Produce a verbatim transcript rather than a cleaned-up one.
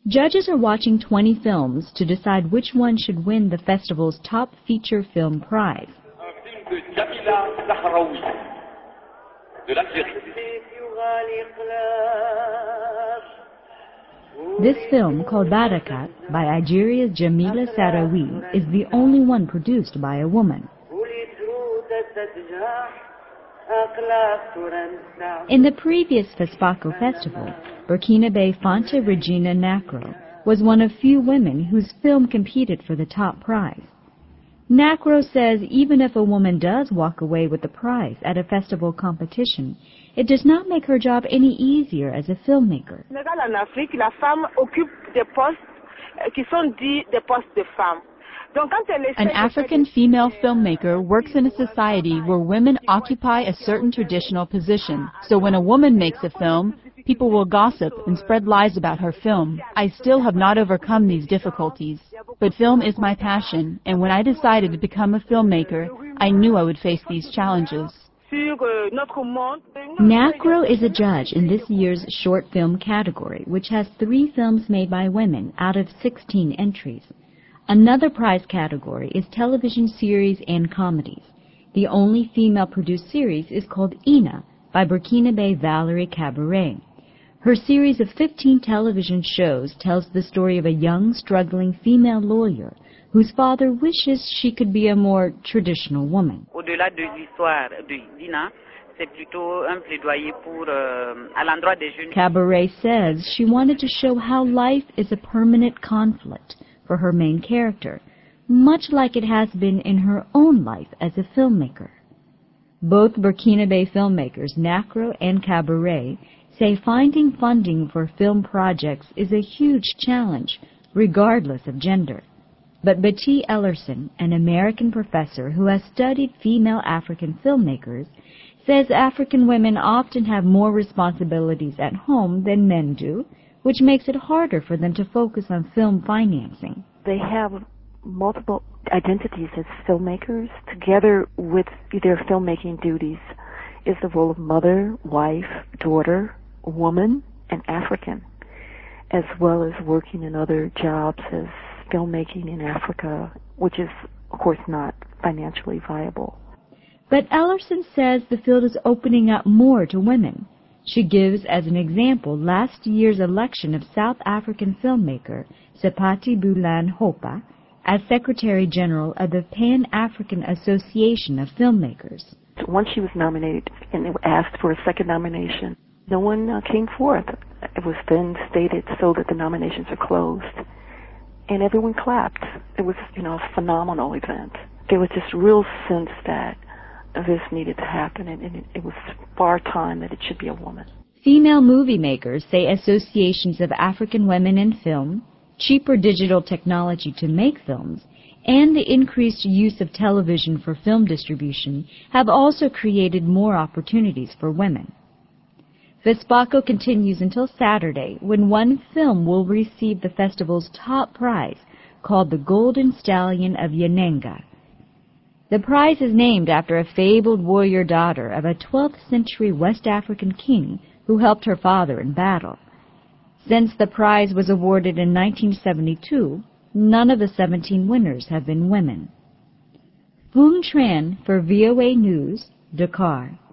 Judges are watching twenty films to decide which one should win the festival's top feature film prize. This film, called Barakat, by Algeria's Jamila Sarawi, is the only one produced by a woman. In the previous FESPACO festival, Burkinabe Fanta Regina Nacro was one of few women whose film competed for the top prize. Nacro says even if a woman does walk away with the prize at a festival competition, it does not make her job any easier as a filmmaker. En Afrique, la femme occupe des postes qui sont dits des postes de femme. An African female filmmaker works in a society where women occupy a certain traditional position. So when a woman makes a film, people will gossip and spread lies about her film. I still have not overcome these difficulties. But film is my passion, and when I decided to become a filmmaker, I knew I would face these challenges. Nacro is a judge in this year's short film category, which has three films made by women out of sixteen entries. Another prize category is television series and comedies. The only female-produced series is called Ina by Burkinabe Valerie Cabaret. Her series of fifteen television shows tells the story of a young, struggling female lawyer whose father wishes she could be a more traditional woman. Au-delà de l'histoire d'Ina, c'est plutôt un plaidoyer pour, euh, à l'endroit des jeunes. Cabaret says she wanted to show how life is a permanent conflict for her main character, much like it has been in her own life as a filmmaker. Both Burkinabe filmmakers, Nacro and Cabaret, say finding funding for film projects is a huge challenge, regardless of gender. But Betty Ellerson, an American professor who has studied female African filmmakers, says African women often have more responsibilities at home than men do, which makes it harder for them to focus on film financing. They have multiple identities as filmmakers. Together with their filmmaking duties is the role of mother, wife, daughter, woman, and African, as well as working in other jobs as filmmaking in Africa, which is, of course, not financially viable. But Ellerson says the field is opening up more to women. She gives as an example last year's election of South African filmmaker Sepati Bulan Hopa as Secretary General of the Pan-African Association of Filmmakers. Once she was nominated and asked for a second nomination, no one uh, came forth. It was then stated so that the nominations are closed. And everyone clapped. It was, you know, a phenomenal event. There was this real sense that this needed to happen, and, and it, it was far time that it should be a woman. Female movie makers say associations of African women in film, cheaper digital technology to make films, and the increased use of television for film distribution have also created more opportunities for women. FESPACO continues until Saturday, when one film will receive the festival's top prize, called the Golden Stallion of Yanenga. The prize is named after a fabled warrior daughter of a twelfth century West African king who helped her father in battle. Since the prize was awarded in nineteen seventy-two, none of the seventeen winners have been women. Phuong Tran for V O A News, Dakar.